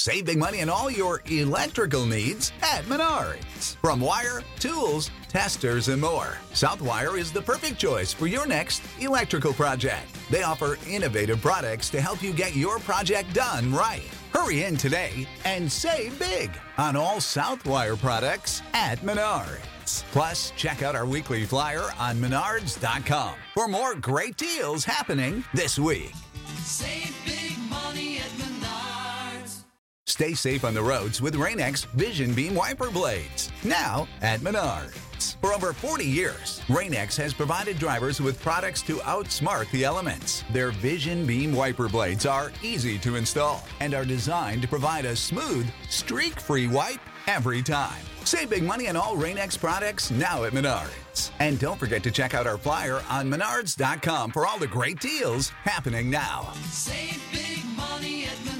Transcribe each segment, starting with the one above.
Save big money on all your electrical needs at Menards. From wire, tools, testers, and more, Southwire is the perfect choice for your next electrical project. They offer innovative products to help you get your project done right. Hurry in today and save big on all Southwire products at Menards. Plus, check out our weekly flyer on Menards.com for more great deals happening this week. Save big money at Menards. Stay safe on the roads with Rain-X Vision Beam Wiper Blades. Now at Menards. For over 40 years, Rain-X has provided drivers with products to outsmart the elements. Their Vision Beam Wiper Blades are easy to install and are designed to provide a smooth, streak-free wipe every time. Save big money on all Rain-X products now at Menards. And don't forget to check out our flyer on Menards.com for all the great deals happening now. Save big money at Menards.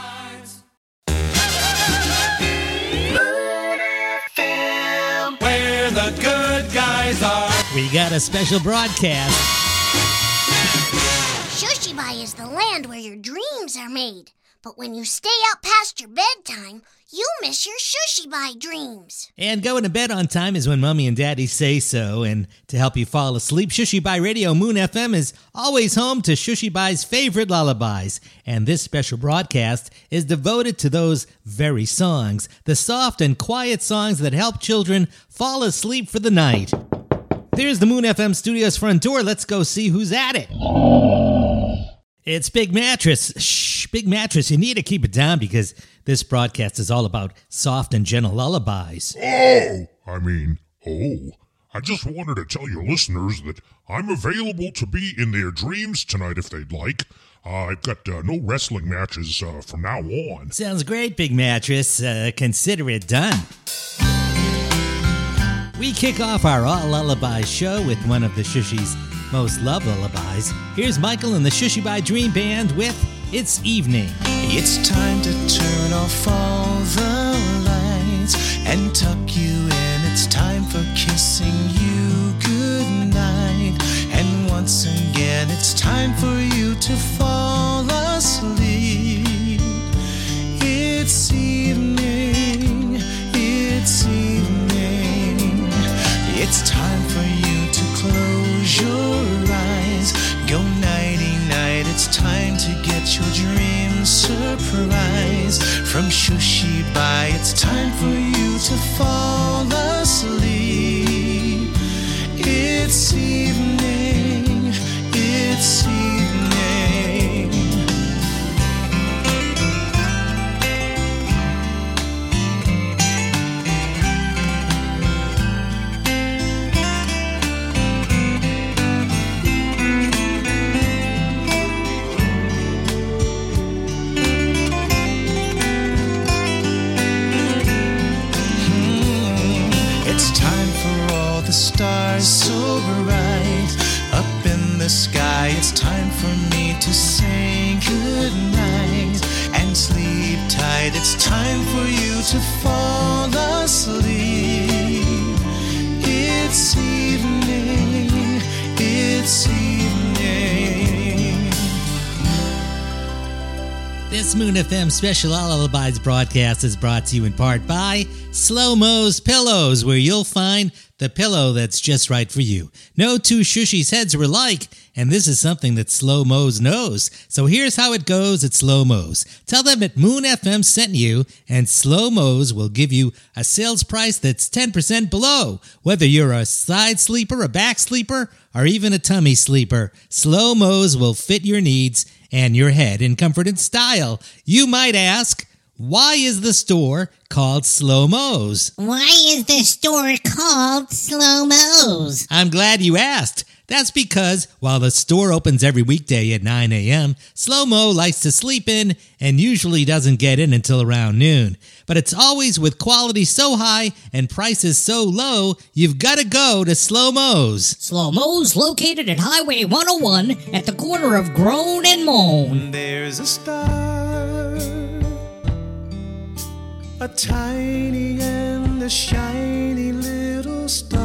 Where the good guys are. We got a special broadcast. Shushibai is the land where your dreams are made. But when you stay up past your bedtime, you miss your Shushibai dreams. And going to bed on time is when Mommy and Daddy say so. And to help you fall asleep, Shushibai Radio Moon FM is always home to Shushibai's favorite lullabies. And this special broadcast is devoted to those very songs, the soft and quiet songs that help children fall asleep for the night. There's the Moon FM studio's front door. Let's go see who's at it. It's Big Mattress. Shh, Big Mattress, you need to keep it down because this broadcast is all about soft and gentle lullabies. I just wanted to tell your listeners that I'm available to be in their dreams tonight if they'd like. I've got no wrestling matches from now on. Sounds great, Big Mattress. Consider it done. We kick off our All Lullabies show with one of the Shushi's most loved lullabies. Here's Michael and the Shushibai Dream Band with It's Evening. It's time to turn off all the lights and tuck you in. It's time for kissing you goodnight. And once again, it's time for you to fall asleep. It's evening. It's evening. It's time for you to close your eyes. Go nighty-night. It's time to get your dream surprise. From Shushibai, it's time for you to fall asleep. It's evening. It's evening. The stars so bright up in the sky. It's time for me to say goodnight and sleep tight. It's time for you to fall asleep. It's evening. It's evening. This Moon FM special All Lullabies broadcast is brought to you in part by Slow Mo's Pillows, where you'll find the pillow that's just right for you. No two Shushi's heads are alike, and this is something that Slow Mo's knows. So here's how it goes at Slow Mo's. Tell them that Moon FM sent you, and Slow Mo's will give you a sales price that's 10% below. Whether you're a side sleeper, a back sleeper, or even a tummy sleeper, Slow Mo's will fit your needs and your head in comfort and style. You might ask, why is the store called Slow Mo's? Why is the store called Slow Mo's? I'm glad you asked. That's because while the store opens every weekday at 9 a.m., Slow Mo likes to sleep in and usually doesn't get in until around noon. But it's always with quality so high and prices so low, you've got to go to Slow Mo's. Slow Mo's located at Highway 101 at the corner of Groan and Moan. There's a star, a tiny and a shiny little star,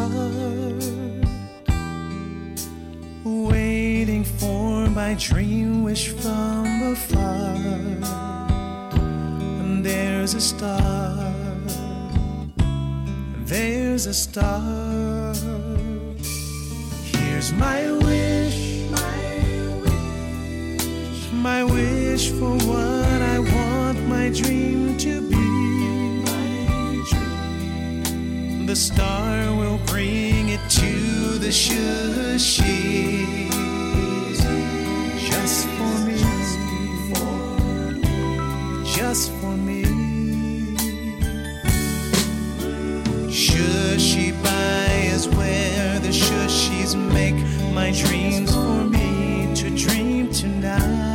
waiting for my dream wish from afar. And there's a star. There's a star. Here's my wish, my wish for what I want my dream to be. The star will bring it to the shushies. Just for me, just for me. Shushibai is where the shushies make my dreams for me to dream tonight.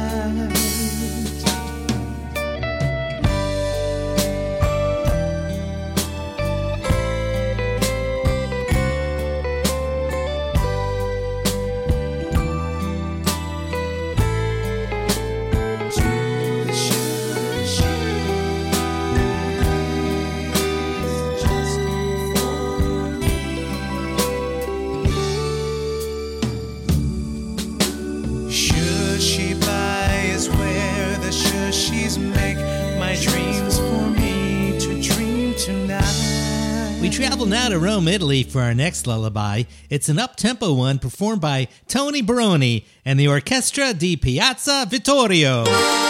We travel now to Rome, Italy for our next lullaby. It's an up-tempo one performed by Tony Baroni and the Orchestra di Piazza Vittorio.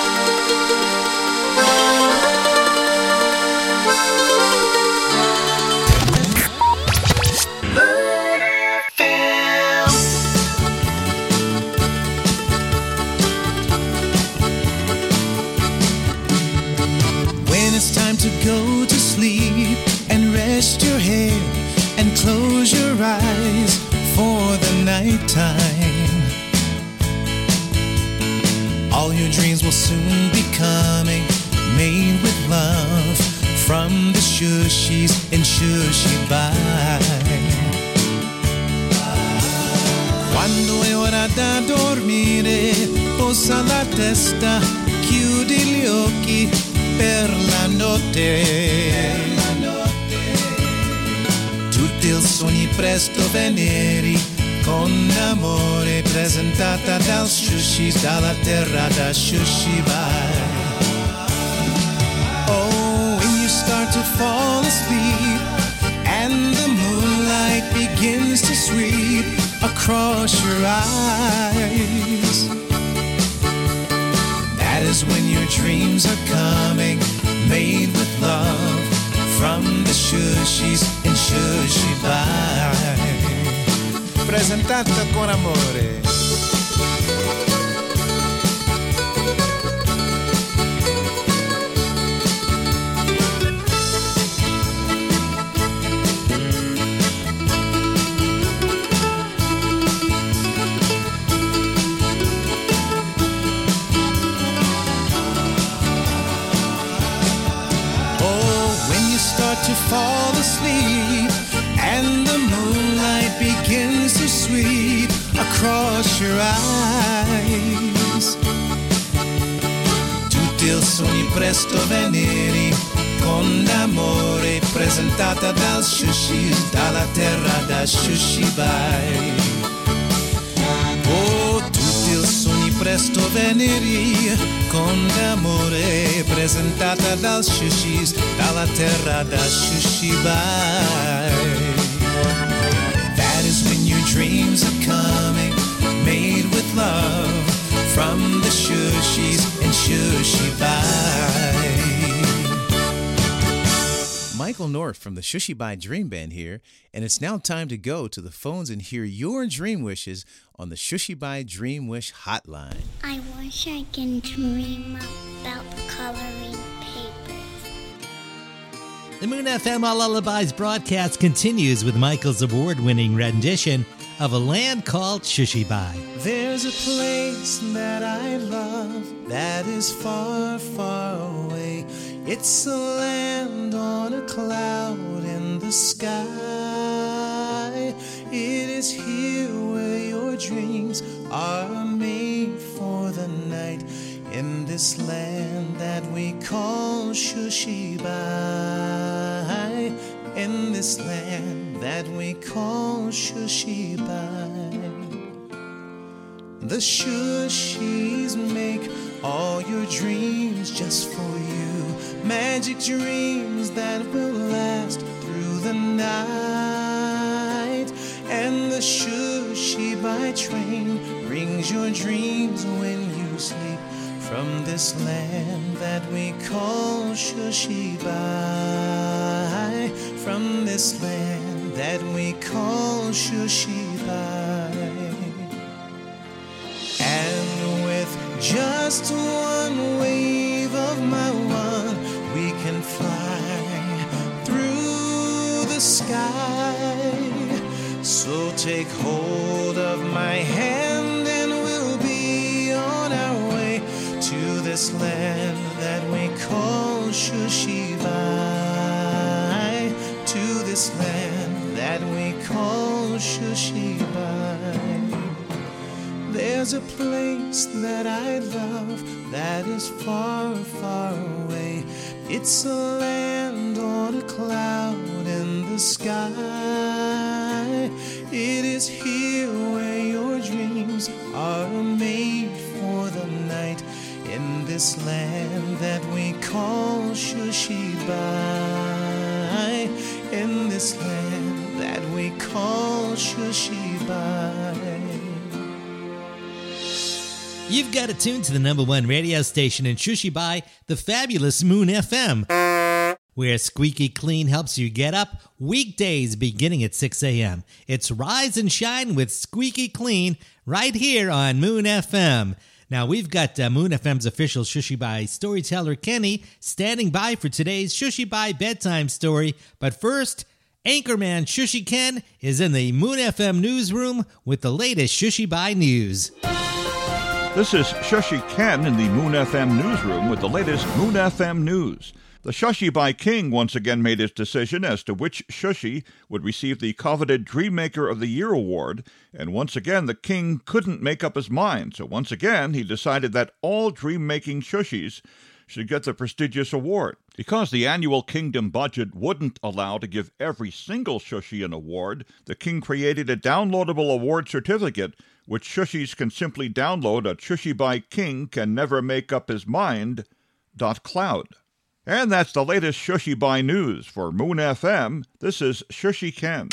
When it's time to go to sleep and rest your head and close your eyes for the nighttime, all your dreams will soon be coming, made with love from the shushies in Shushibai. Quando è ora da dormire, posa la testa, chiudi gli occhi per la notte. Tutti i sogni presto veneri, con amore, presentata dal Shushis, dalla terra da Shushibai. Oh, when you start to fall asleep and the moonlight begins to sweep across your eyes, that is when your dreams are coming, made with love from the Shushis in Shushibai. Presentata con amore. To fall asleep and the moonlight begins to sweep across your eyes, tutti i sogni presto veneri, con amore, presentata dal Shushis, dalla terra da Shushibai. Oh, tutti i sogni presto veneri, con amore, presentata dal Shushis, dalla terra da Shushibai. That is when your dreams are coming, made with love from the Shushis in Shushibai. Michael North from the Shushibai Dream Band here, and it's now time to go to the phones and hear your dream wishes on the Shushibai Dream Wish Hotline. I wish I can dream about coloring papers. The Moon FM All Lullabies broadcast continues with Michael's award-winning rendition of A Land Called Shushibai. There's a place that I love that is far, far away. It's a land on a cloud in the sky. It is here where your dreams are made for the night, in this land that we call Shushibai. In this land that we call Shushibai. The Shushis make all your dreams just for you. magic dreams that will last through the night. And the Shushibai train brings your dreams when you sleep from this land that we call Shushibai. From this land that we call Shushibai. And with just one wave of my wand, we can fly through the sky. So take hold of my hand and we'll be on our way to this land that we call Shushibai. To this land that we call Shushibai. There's a place that I love that is far, far away. It's a land on a cloud in the sky. It is here where your dreams are made for the night. In this land that we call Shushibai. In this land that we call Shushibai. You've got it tuned to the number one radio station in Shushibai, the fabulous Moon FM, where Squeaky Clean helps you get up weekdays beginning at 6 a.m. It's Rise and Shine with Squeaky Clean right here on Moon FM. Now, we've got Moon FM's official Shushibai storyteller, Kenny, standing by for today's Shushibai bedtime story. But first, Anchorman Shushi Ken is in the Moon FM newsroom with the latest Shushibai news. This is Shushi Ken in the Moon FM newsroom with the latest Moon FM news. The Shushibai King once again made his decision as to which Shushi would receive the coveted Dreammaker of the Year award, and once again the king couldn't make up his mind, so once again he decided that all dream-making Shushis should get the prestigious award. Because the annual kingdom budget wouldn't allow to give every single Shushi an award, the king created a downloadable award certificate which Shushis can simply download at ShushiBaiKing-can-never-make-up-his-mind.cloud. And that's the latest Shushibai news. For Moon FM, this is Shushi Ken.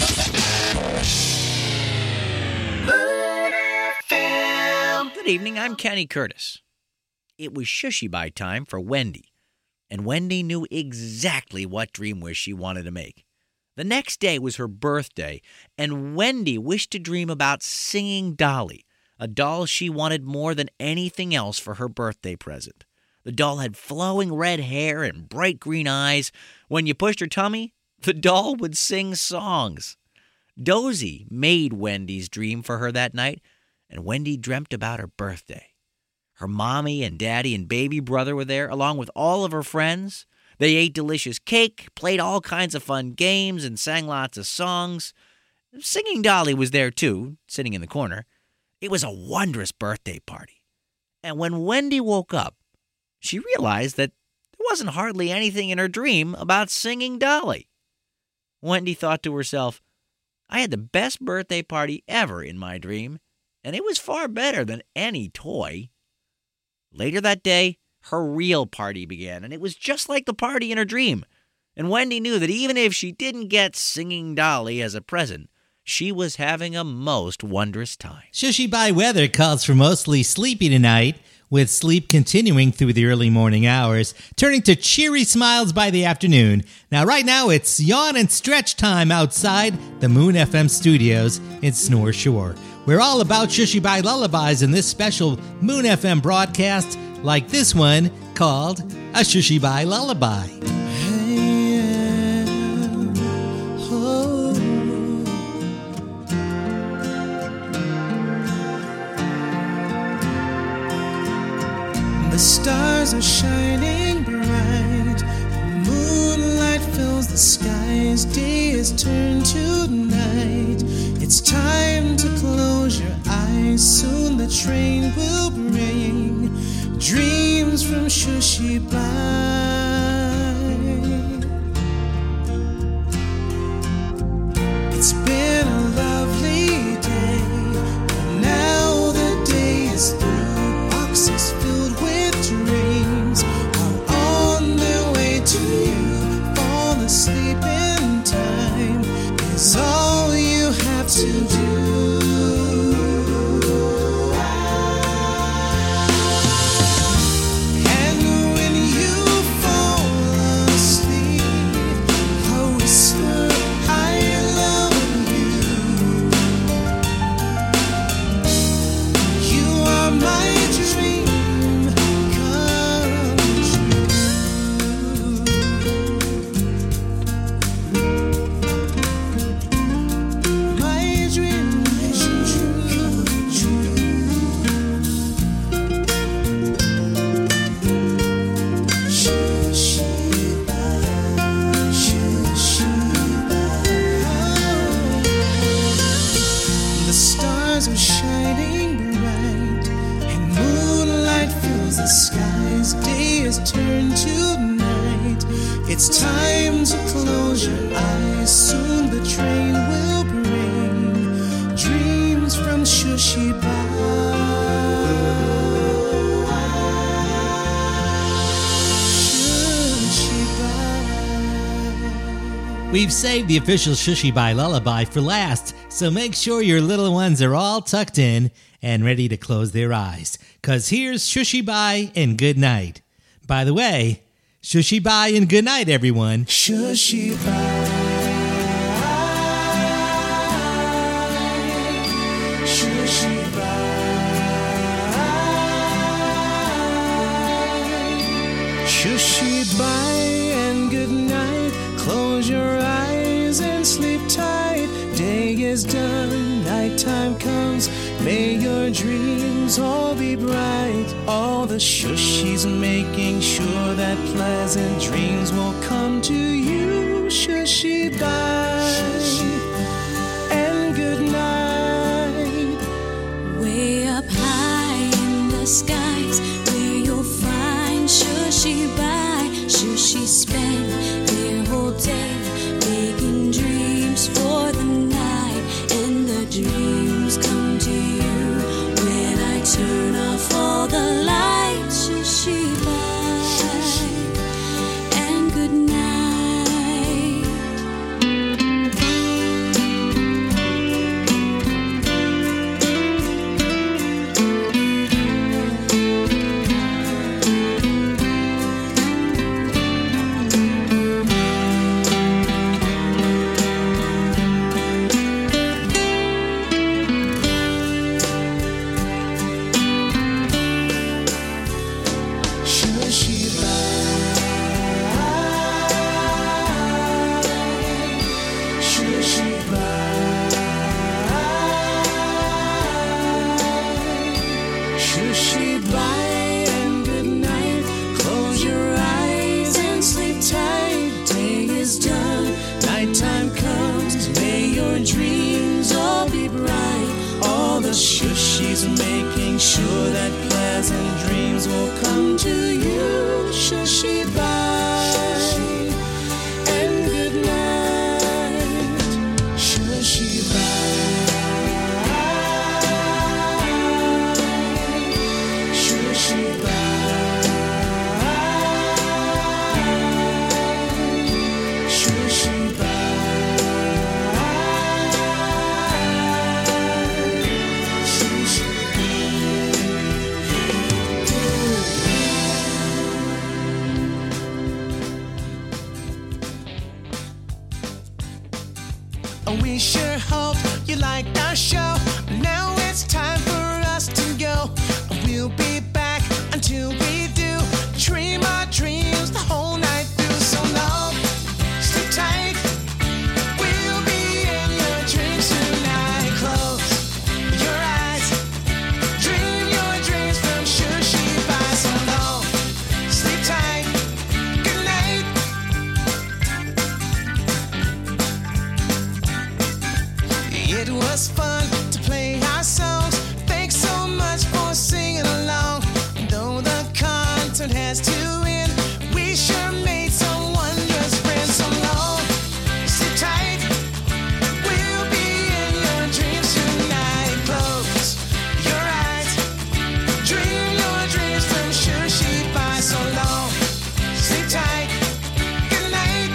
Good evening, I'm Kenny Curtis. It was Shushibai time for Wendy, and Wendy knew exactly what dream wish she wanted to make. The next day was her birthday, and Wendy wished to dream about singing Dolly, a doll she wanted more than anything else for her birthday present. The doll had flowing red hair and bright green eyes. When you pushed her tummy, the doll would sing songs. Dozy made Wendy's dream for her that night, and Wendy dreamt about her birthday. Her mommy and daddy and baby brother were there, along with all of her friends. They ate delicious cake, played all kinds of fun games, and sang lots of songs. Singing Dolly was there too, sitting in the corner. It was a wondrous birthday party. And when Wendy woke up, she realized that there wasn't hardly anything in her dream about singing Dolly. Wendy thought to herself, I had the best birthday party ever in my dream, and it was far better than any toy. Later that day, her real party began, and it was just like the party in her dream. And Wendy knew that even if she didn't get Singing Dolly as a present, she was having a most wondrous time. Shushibai weather calls for mostly sleepy tonight, with sleep continuing through the early morning hours, turning to cheery smiles by the afternoon. Now, right now, it's yawn and stretch time outside the Moon FM studios in Snore Shore. We're all about Shushibai lullabies in this special Moon FM broadcast, like this one called A Shushibai Lullaby. The stars are shining bright, the moonlight fills the skies, day is turned to night. It's time to close your eyes, soon the train will bring dreams from Shushibai. It's been a lovely day, but now the day is through. Boxes filled with dreams are on their way It's time to close your eyes. Soon the train will bring dreams from Shushy We've saved the official Shushy Bye lullaby for last, so make sure your little ones are all tucked in and ready to close their eyes. 'Cause here's Shushy Bye and good night. By the way, Shushy Bye and good night, everyone. Shushy Bye. Shushy Bye. Shushy Bye and good night. Close your eyes and sleep tight. Day is done, nighttime comes. May your dreams all be bright. All the Shushies making sure that pleasant dreams will come to you. Shushy Bye and good night. Way up high in the skies, where you'll find Shushy Bye. Shushies spend their whole day making dreams for the night, and the dreams come to you when I turn off all the lights. Shushy Bye and good night. Shushy Bye. Shushy Bye. Shushy Bye and good night. Close your eyes and sleep tight. Day is done, nighttime comes. May your dreams all be bright. All the Shushies making sure that pleasant dreams will come to you. Shushy Bye and good night. Shushy Bye. Shushy Bye. Shushy Bye. Shushy We sure hope you liked our show. Now it's time for us to go. We'll be back until we do. Dream our dreams the whole night through. So long, stay tight. We'll be in your dreams tonight. Close your eyes. Dream your dreams from Shushy Bye. So long, sleep tight. Good night. It was fun to play our songs. Thanks so much for singing along. Though the content has to end, we sure made some wondrous friends. So long, sit tight. We'll be in your dreams tonight. Close your eyes. Dream your dreams from Shushy Bye. So long, sit tight. Good night.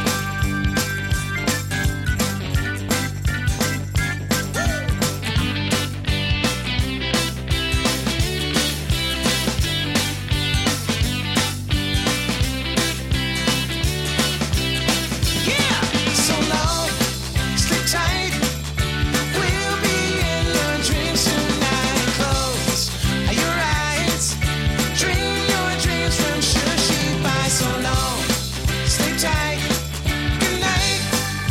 Yeah, so long, sleep tight. We'll be in your dreams tonight. Close your eyes. Dream your dreams from Shushy Bye. So long, sleep tight. Good night.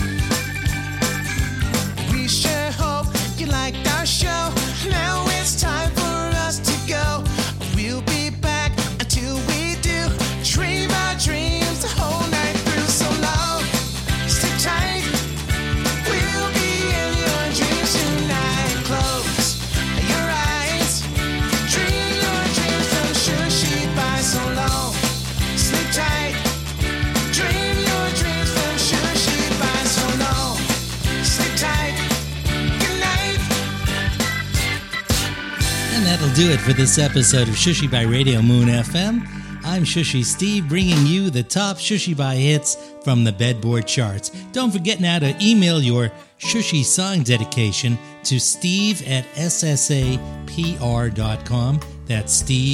We sure hope you liked our show. Now it's time for us to go. We'll be back until we do. Dream our dreams the whole night through. So long, stay tight. We'll be in your dreams tonight. Close your eyes. Dream your dreams from Shushy Bye. So long, sleep tight. Dream your do it for this episode of Shushy by Radio Moon FM. I'm Shushy Steve, bringing you the top Shushy by hits from the Bedboard charts. Don't forget now to email your Shushy song dedication to steve@ssapr.com. That's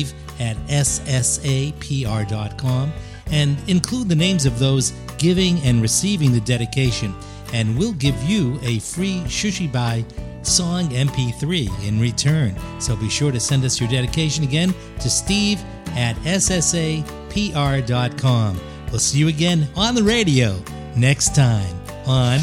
steve@ssapr.com. And include the names of those giving and receiving the dedication, and we'll give you a free Shushy by song MP3 in return. So be sure to send us your dedication again to steve@ssapr.com. We'll see you again on the radio next time on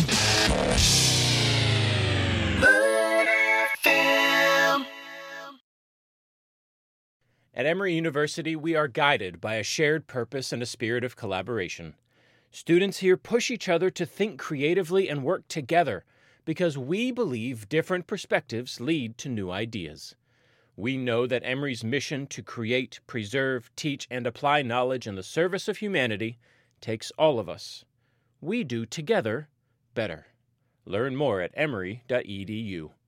At Emory University, we are guided by a shared purpose and a spirit of collaboration. Students here push each other to think creatively and work together because we believe different perspectives lead to new ideas. We know that Emory's mission to create, preserve, teach, and apply knowledge in the service of humanity takes all of us. We do together better. Learn more at emory.edu.